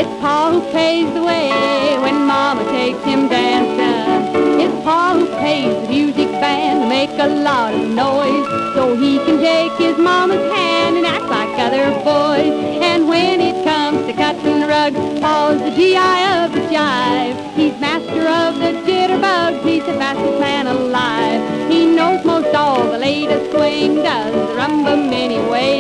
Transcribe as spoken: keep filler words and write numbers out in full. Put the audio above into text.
It's Pa who pays the way when Mama takes him dancing. It's Pa who pays the music band to make a lot of noise, so he can take his mama's hand and act like other boys. And when it comes to cutting the rug, Pa's the G I of the jive. He's master of the jitterbug, he's the fastest man alive. He knows most all the latest swing, does the rumba anyway.